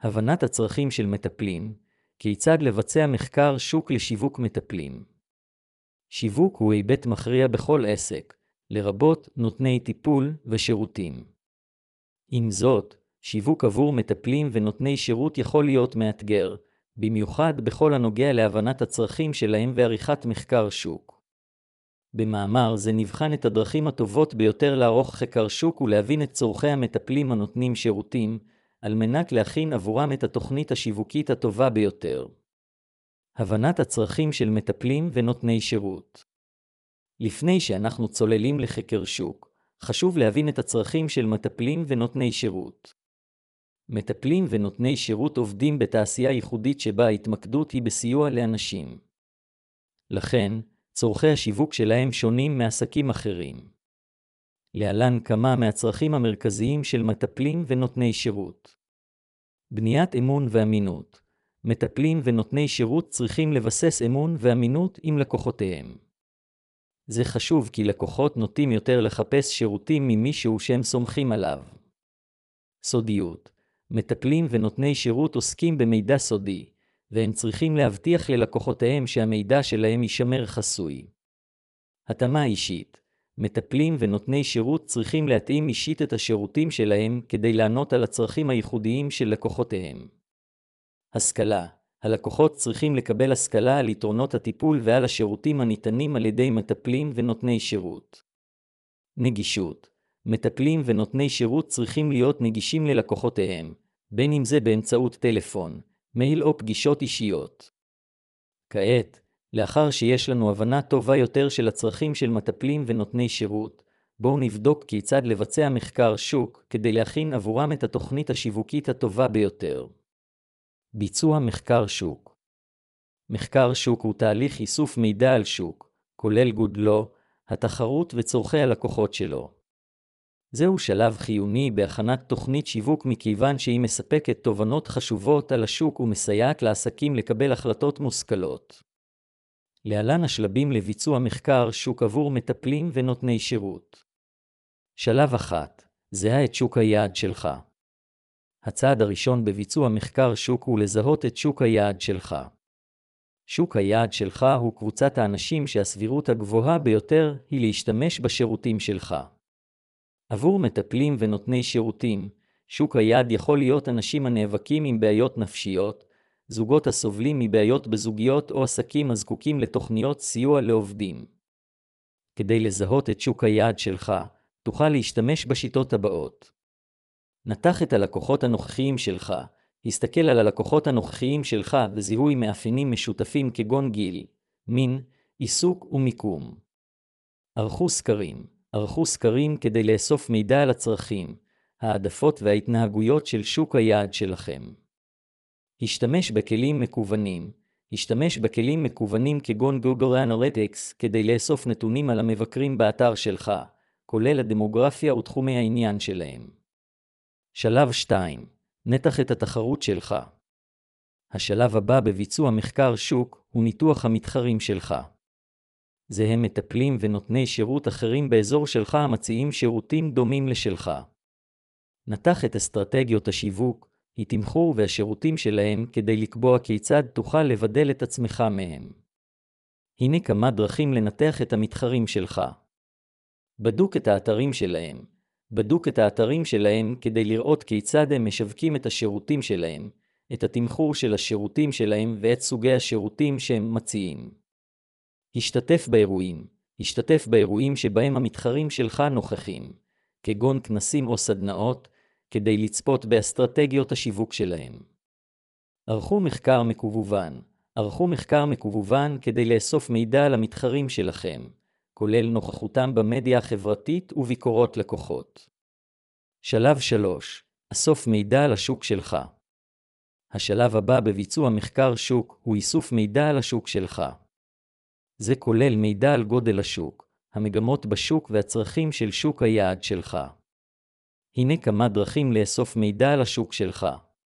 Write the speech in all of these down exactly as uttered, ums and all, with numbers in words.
הבנת הצרכים של מטפלים, כיצד לבצע מחקר שוק לשיווק מטפלים. שיווק הוא היבט מכריע בכל עסק, לרבות נותני טיפול ושירותים. עם זאת, שיווק עבור מטפלים ונותני שירות יכול להיות מאתגר, במיוחד בכל הנוגע להבנת הצרכים שלהם ועריכת מחקר שוק. במאמר זה נבחן את הדרכים הטובות ביותר לערוך חקר שוק ולהבין את צורכי המטפלים הנותנים שירותים, על מנת להכין עבורם את התוכנית השיווקית הטובה ביותר. הבנת הצרכים של מטפלים ונותני שירות. לפני שאנחנו צוללים לחקר שוק, חשוב להבין את הצרכים של מטפלים ונותני שירות. מטפלים ונותני שירות עובדים בתעשייה ייחודית שבה ההתמקדות היא בסיוע לאנשים. לכן, צורכי השיווק שלהם שונים מעסקים אחרים. להלן כמה מהצרכים המרכזיים של מטפלים ונותני שירות. בניית אמון ואמינות. מטפלים ונותני שירות צריכים לבסס אמון ואמינות עם לקוחותיהם. זה חשוב כי לקוחות נוטים יותר לחפש שירותים ממישהו שהם סומכים עליו. סודיות. מטפלים ונותני שירות עוסקים במידע סודי, והם צריכים להבטיח ללקוחותיהם שהמידע שלהם יישמר חסוי. התאמה אישית. מטפלים ונותני שירות צריכים להתאים אישית את השירותים שלהם כדי לענות על הצרכים הייחודיים של לקוחותיהם. השכלה. הלקוחות צריכים לקבל השכלה על יתרונות הטיפול ועל השירותים הניתנים על ידי מטפלים ונותני שירות. נגישות. מטפלים ונותני שירות צריכים להיות נגישים ללקוחותיהם, בין אם זה באמצעות טלפון, מייל או פגישות אישיות. כעת, לאחר שיש לנו הבנה טובה יותר של הצרכים של מטפלים ונותני שירות, בואו נבדוק כיצד לבצע מחקר שוק כדי להכין עבורם את התוכנית השיווקית הטובה ביותר. ביצוע מחקר שוק. מחקר שוק הוא תהליך איסוף מידע על שוק, כולל גודלו, התחרות וצורכי הלקוחות שלו. זהו שלב חיוני בהכנת תוכנית שיווק מכיוון שהיא מספקת תובנות חשובות על השוק ומסייעת לעסקים לקבל החלטות מושכלות. להלן השלבים לביצוע מחקר שוק עבור מטפלים ונותני שירות. שלב אחת, זהה את שוק היעד שלך. הצעד הראשון בביצוע מחקר שוק הוא לזהות את שוק היעד שלך. שוק היעד שלך הוא קבוצת האנשים שהסבירות הגבוהה ביותר היא להשתמש בשירותים שלך. עבור מטפלים ונותני שירותים, שוק היעד יכול להיות אנשים הנאבקים עם בעיות נפשיות, זוגות הסובלים מבעיות בזוגיות או עסקים הזקוקים לתוכניות סיוע לעובדים. כדי לזהות את שוק היעד שלך, תוכל להשתמש בשיטות הבאות. נתח את הלקוחות הנוכחיים שלך, הסתכל על הלקוחות הנוכחיים שלך וזיהוי מאפיינים משותפים כגון גיל, מין, עיסוק ומיקום. ערכו סקרים. ערכו סקרים כדי לאסוף מידע על הצרכים, העדפות וההתנהגויות של שוק היעד שלכם. השתמש בכלים מקוונים. השתמש בכלים מקוונים כגון Google Analytics כדי לאסוף נתונים על המבקרים באתר שלך, כולל הדמוגרפיה ותחומי העניין שלהם. שלב שתיים. נתח את התחרות שלך. השלב הבא בביצוע מחקר שוק הוא ניתוח המתחרים שלך. זה הם מטפלים ונותני שירות אחרים באזור שלך המציעים שירותים דומים לשלך. נתח את אסטרטגיות השיווק, התמחור והשירותים שלהם כדי לקבוע כיצד תוכל לבדל את עצמך מהם. הנה כמה דרכים לנתח את המתחרים שלך. בדוק את האתרים שלהם. בדוק את האתרים שלהם כדי לראות כיצד הם משווקים את השירותים שלהם, את התמחור של השירותים שלהם ואת סוגי השירותים שהם מציעים. השתתף באירועים. השתתף באירועים שבהם המתחרים שלך נוכחים, כגון כנסים או סדנאות, כדי לצפות באסטרטגיות השיווק שלהם. ערכו מחקר מקוון. ערכו מחקר מקוון כדי לאסוף מידע על המתחרים שלכם, כולל נוכחותם במדיה החברתית וביקורות לקוחות. שלב שלוש. אסוף מידע על השוק שלך. השלב הבא בביצוע מחקר שוק הוא איסוף מידע על השוק שלך. זה כולל מידע על גודל השוק, המגמות בשוק והצרכים של שוק היעד שלך. הנה כמה דרכים לאסוף מידע על השוק שלך.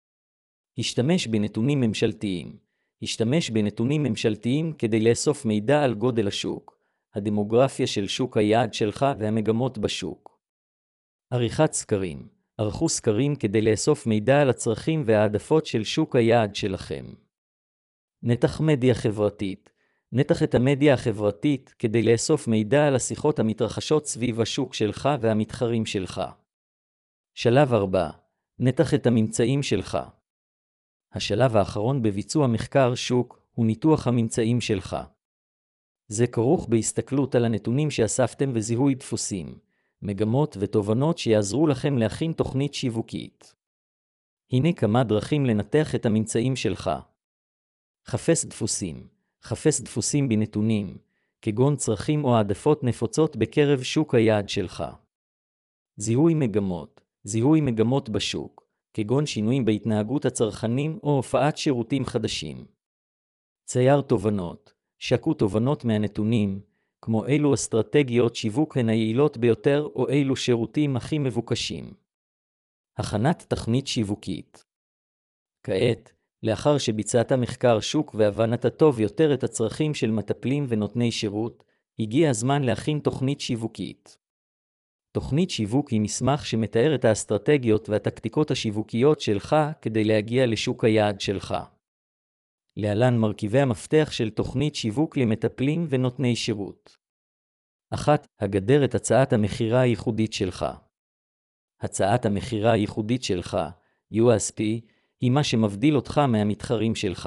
השתמש בנתונים ממשלתיים. השתמש בנתונים ממשלתיים כדי לאסוף מידע על גודל השוק, הדמוגרפיה של שוק היעד שלך והמגמות בשוק. עריכת סקרים. ערכו סקרים כדי לאסוף מידע על הצרכים והעדפות של שוק היעד שלכם. נתח מדיה חברתית. נתח את המדיה החברתית כדי לאסוף מידע על השיחות המתרחשות סביב השוק שלך והמתחרים שלך. שלב ארבע. נתח את הממצאים שלך. השלב האחרון בביצוע מחקר שוק הוא ניתוח הממצאים שלך. זה כרוך בהסתכלות על הנתונים שאספתם וזיהוי דפוסים, מגמות ותובנות שיעזרו לכם להכין תוכנית שיווקית. הנה כמה דרכים לנתח את הממצאים שלך. חפש דפוסים. חפש דפוסים בנתונים, כגון צרכים או העדפות נפוצות בקרב שוק היעד שלך. זיהוי מגמות. זיהוי מגמות בשוק, כגון שינויים בהתנהגות הצרכנים או הופעת שירותים חדשים. צייר תובנות. שקו תובנות מהנתונים, כמו אילו אסטרטגיות שיווק הן היעילות ביותר או אילו שירותים הכי מבוקשים. הכנת תוכנית שיווקית. כעת, לאחר שביצעת מחקר שוק והבנת טוב יותר את הצרכים של מטפלים ונותני שירות, הגיע הזמן להכין תוכנית שיווקית. תוכנית שיווק היא מסמך שמתאר את האסטרטגיות והטקטיקות השיווקיות שלך כדי להגיע לשוק היעד שלך. להלן מרכיבי המפתח של תוכנית שיווק למטפלים ונותני שירות. אחת. הגדר את הצעת המחירה הייחודית שלך. הצעת המחירה הייחודית שלך, יו אס פי, היא מה שמבדיל אותך מהמתחרים שלך.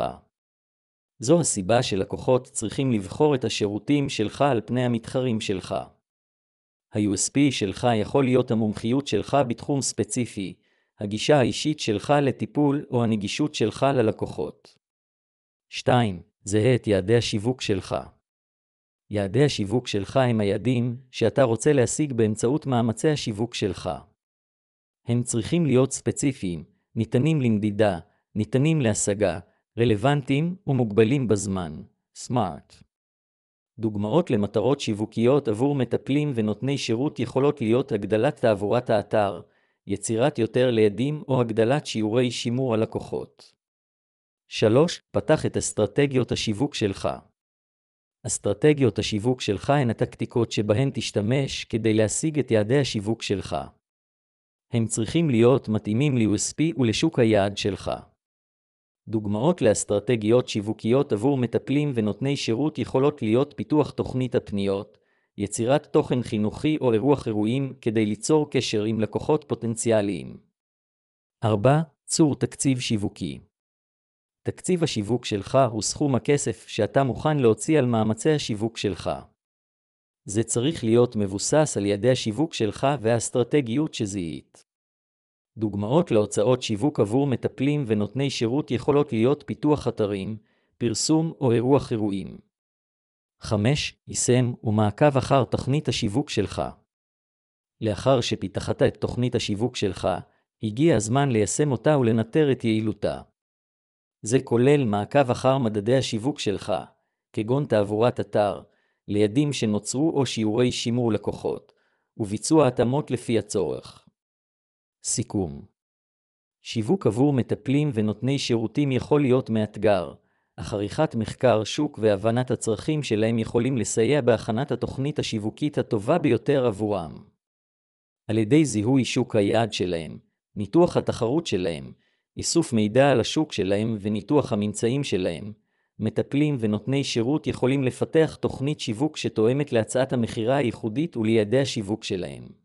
זו הסיבה שלקוחות צריכים לבחור את השירותים שלך על פני המתחרים שלך. ה-יו אס פי שלך יכול להיות המומחיות שלך בתחום ספציפי, הגישה האישית שלך לטיפול או הנגישות שלך ללקוחות. שתיים. זהה את יעדי השיווק שלך. יעדי השיווק שלך הם היעדים שאתה רוצה להשיג באמצעות מאמצי השיווק שלך. הם צריכים להיות ספציפיים, ניתנים למדידה, ניתנים להשגה, רלוונטיים ומוגבלים בזמן. סמארט. דוגמאות למטרות שיווקיות עבור מטפלים ונותני שירות יכולות להיות הגדלת תעבורת האתר, יצירת יותר לידים או הגדלת שיעורי שימור הלקוחות. שלוש. פתח את אסטרטגיות השיווק שלך. אסטרטגיות השיווק שלך הן הטקטיקות שבהן תשתמש כדי להשיג את יעדי השיווק שלך. הם צריכים להיות מתאימים ל-יו אס פי ולשוק היעד שלך. דוגמאות לאסטרטגיות שיווקיות עבור מטפלים ונותני שירות יכולות להיות פיתוח תוכנית הפניות, יצירת תוכן חינוכי או אירוח אירועים כדי ליצור קשר עם לקוחות פוטנציאליים. ארבע. צור תקציב שיווקי. תקציב השיווק שלך הוא סכום הכסף שאתה מוכן להוציא על מאמצי השיווק שלך. זה צריך להיות מבוסס על יעדי השיווק שלך והאסטרטגיות שזיהית. דוגמאות להוצאות שיווק עבור מטפלים ונותני שירות יכולות להיות פיתוח אתרים, פרסום או אירוח אירועים. חמש. יישם ומעקב אחר תוכנית השיווק שלך. לאחר שפיתחת את תוכנית השיווק שלך, הגיע הזמן ליישם אותה ולנטר את יעילותה. זה כולל מעקב אחר מדדי השיווק שלך, כגון תעבורת אתר, ליעדים שנוצרו או שיעורי שימור לקוחות, וביצוע התאמות לפי הצורך. סיכום. שיווק עבור מטפלים ונותני שירותים יכול להיות מאתגר, אך עריכת מחקר שוק והבנת הצרכים שלהם יכולים לסייע בהכנת התוכנית השיווקית הטובה ביותר עבורם. על ידי זיהוי שוק היעד שלהם, ניתוח התחרות שלהם, איסוף מידע על השוק שלהם וניתוח הממצאים שלהם, מטפלים ונותני שירות יכולים לפתח תוכנית שיווק שתואמת להצעת המחירה הייחודית וליעדי השיווק שלהם.